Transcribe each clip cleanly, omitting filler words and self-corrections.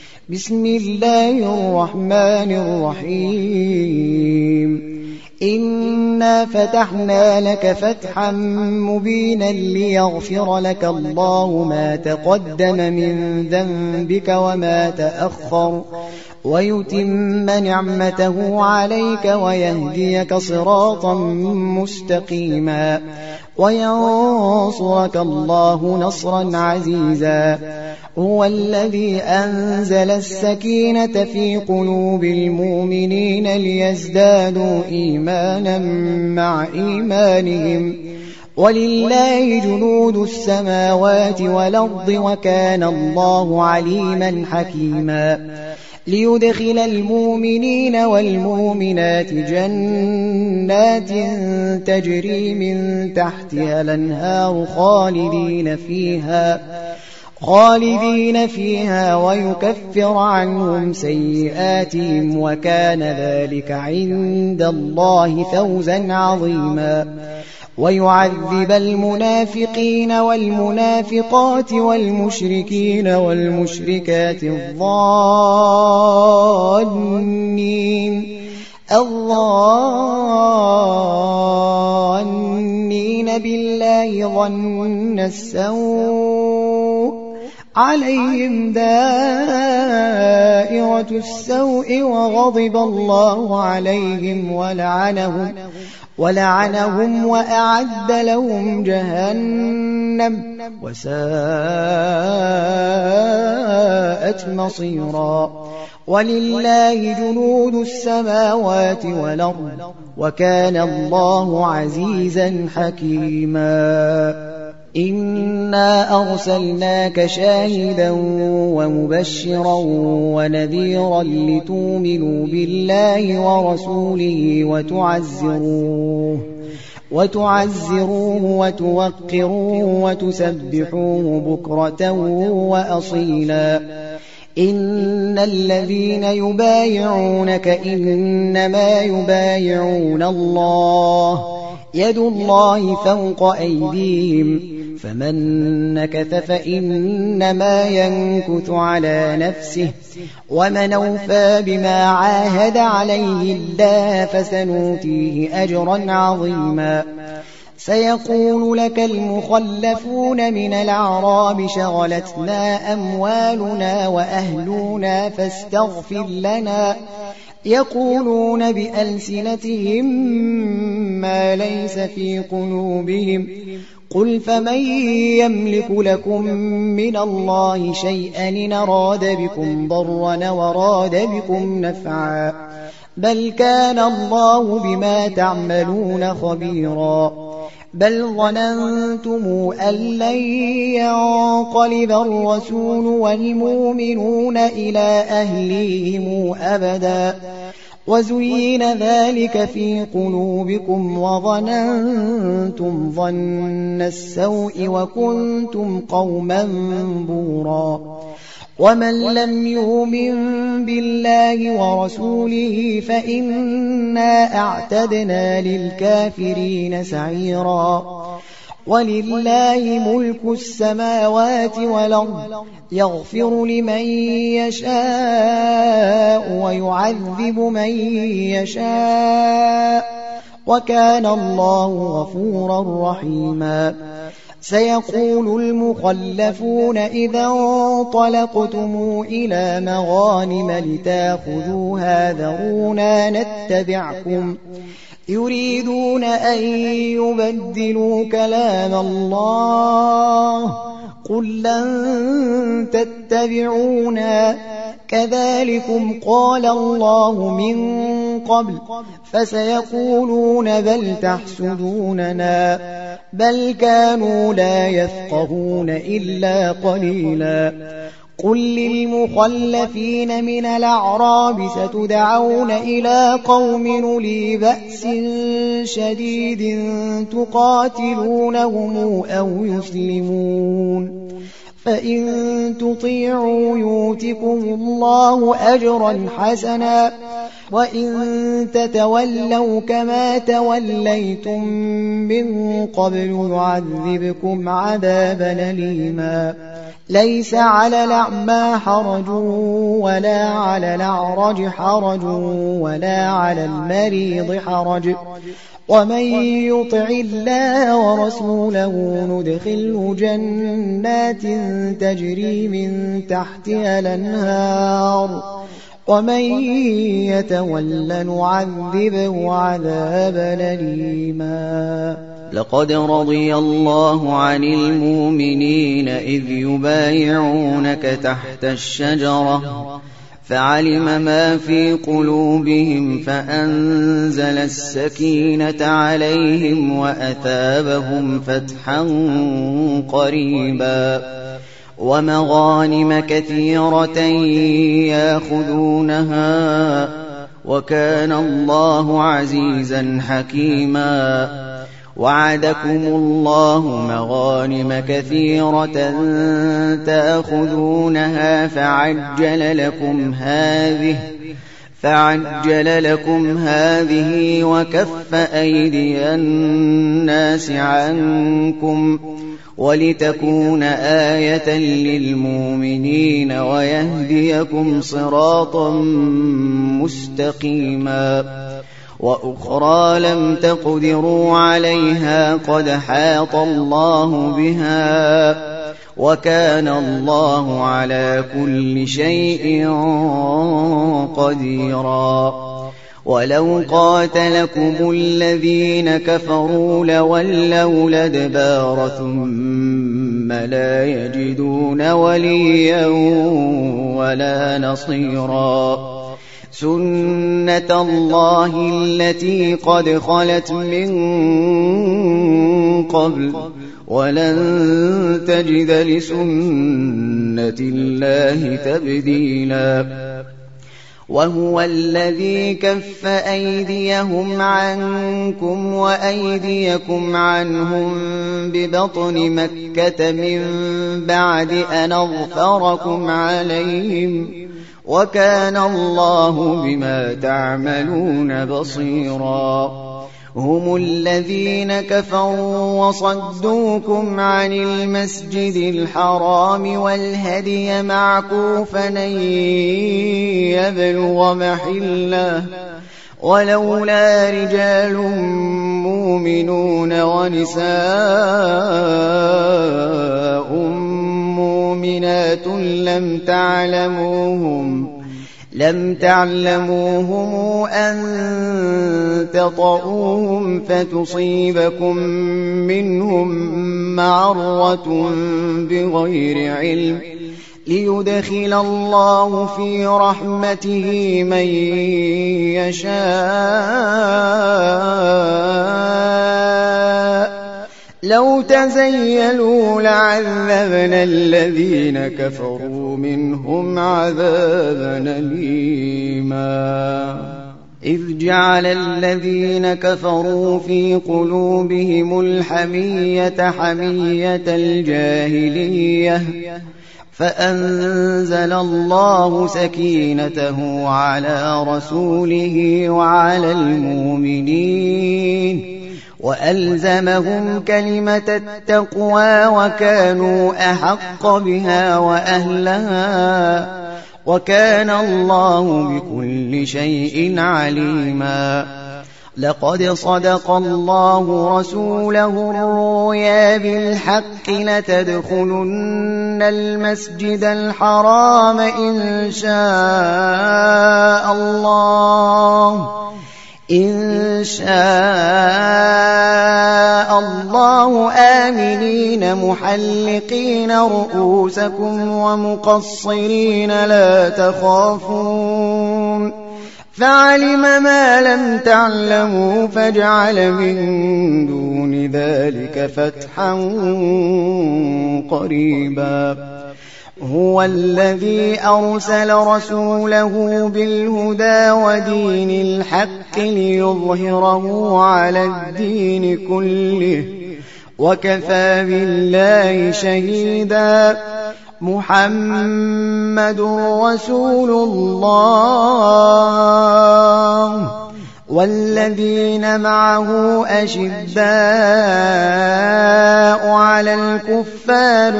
بسم الله الرحمن الرحيم. إنا فتحنا لك فتحا مبينا ليغفر لك الله ما تقدم من ذنبك وما تأخر ويتم نعمته عليك ويهديك صراطا مستقيما وينصرك الله نصرا عزيزا. هو الذي أنزل السكينة في قلوب المؤمنين ليزدادوا إيمانا مع إيمانهم ولله جنود السماوات والأرض وكان الله عليما حكيما. ليدخل المؤمنين والمؤمنات جنات تجري من تحتها الأنهار خالدين فيها ويكفر عنهم سيئاتهم وكان ذلك عند الله فوزا عظيما. ويعذب المنافقين والمنافقات والمشركين والمشركات الظانين بالله ظن السوء عليهم دائرة السوء وغضب الله عليهم ولعنهم وأعد لهم جهنم وساءت مصيرا. ولله جنود السماوات والأرض وكان الله عزيزا حكيما. إنا أرسلناك شاهدا ومبشرا ونذيرا لتؤمنوا بالله ورسوله وتعزروه وتوقروه وتسبحوه بكرة وأصيلا. إن الذين يبايعونك إنما يبايعون الله يد الله فوق أيديهم فمن نكث فإنما ينكث على نفسه ومن أوفى بما عاهد عليه الله فسنؤتيه أجرا عظيما. سيقول لك المخلفون من الأعراب شغلتنا أموالنا وأهلنا فاستغفر لنا يقولون بألسنتهم ما ليس في قلوبهم قل فمن يملك لكم من الله شيئا إن أراد بكم ضرا وراد بكم نفعا بل كان الله بما تعملون خبيرا. بل ظننتم أن لن ينقلب الرسول والمؤمنون إلى أهليهم أبدا وزين ذلك في قلوبكم وظننتم ظن السوء وكنتم قوما بورا. ومن لم يؤمن بالله ورسوله فإنا أعتدنا للكافرين سعيرا. ولله ملك السماوات والأرض يغفر لمن يشاء ويعذب من يشاء وكان الله غفورا رحيما. سيقول المخلفون إذا انطلقتم إلى مغانم لتأخذوها ذرونا نتبعكم يريدون أن يبدلوا كلام الله قل لن تتبعونا كذلكم قال الله من قبل فسيقولون بل تحسدوننا بل كانوا لا يفقهون إلا قليلا. قل للمخلفين من الأعراب ستدعون إلى قوم أولي بأس شديد تقاتلونهم أو يسلمون فإن تطيعوا يؤتكم الله أجرا حسنا وإن تتولوا كما توليتم من قبل يعذبكم عذابا أليما. ليس على الأعمى حرج ولا على الأعرج حرج ولا على المريض حرج ومن يطع الله ورسوله ندخله جنات تجري من تحتها الأنهار ومن يتول نعذبه عذابا أليما. لقد رضي الله عن المؤمنين إذ يبايعونك تحت الشجرة فعلم ما في قلوبهم فأنزل السكينة عليهم وأثابهم فتحا قريبا ومغانم كثيرة يأخذونها وكان الله عزيزا حكيما. وعدكم الله مغانم كثيرة تأخذونها فعجل لكم هذه وكف أيدي الناس عنكم ولتكون آية للمؤمنين ويهديكم صراطا مستقيما. وأخرى لم تقدروا عليها قد حاط الله بها وكان الله على كل شيء قديرا. ولو قاتلكم الذين كفروا لولوا الأدبار ثم لا يجدون وليا ولا نصيرا. سنة الله التي قد خلت من قبل ولن تجد لسنة الله تبديلا. وهو الذي كف أيديهم عنكم وأيديكم عنهم ببطن مكة من بعد أن أظفركم عليهم وكان الله بما تعملون بصيرا. هم الذين كفروا وصدوكم عن المسجد الحرام والهدي معكوفا أن يبلغ محله ولولا رجال مؤمنون ونساء مؤمنات لم تعلموهم أن تطؤوهم فتصيبكم منهم معرة بغير علم ليدخل الله في رحمته من يشاء. لو تزيلوا لعذبنا الذين كفروا منهم عذابا أليما. إذ جعل الذين كفروا في قلوبهم الحمية حمية الجاهلية فأنزل الله سكينته على رسوله وعلى المؤمنين وألزمهم كلمة التقوى وكانوا أحق بها وأهلها وكان الله بكل شيء عليما. لقد صدق الله رسوله الرؤيا بالحق لتدخلن المسجد الحرام إن شاء الله آمنين محلقين رؤوسكم ومقصرين لا تخافون فعلم ما لم تعلموا فجعل من دون ذلك فتحا قريبا. هو الذي أرسل رسوله بالهدى ودين الحق ليظهره على الدين كله وكفى بالله شهيدا. محمد رسول الله والذين معه أشداء على الكفار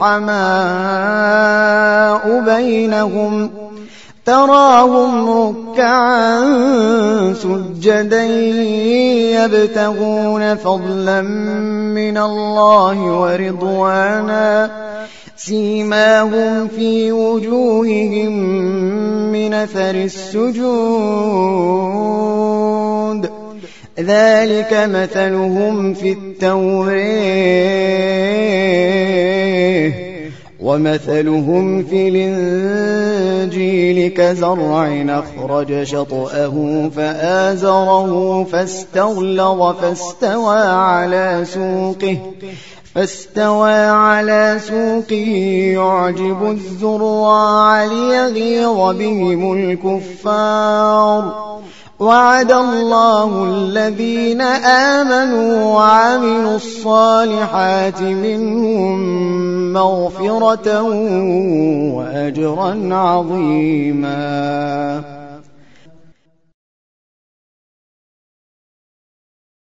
رحماء بينهم تراهم ركعا سجدا يبتغون فضلا من الله ورضوانا سيماهم في وجوههم من أثر السجود ذلك مثلهم في التوراة ومثلهم في الإنجيل كزرع أخرج شطأه فآزره فاستغلظ فاستوى على سوقه يعجب الزراع ليغيظ بهم الكفار وعد الله الذين آمنوا وعملوا الصالحات منهم مغفرة وأجرا عظيما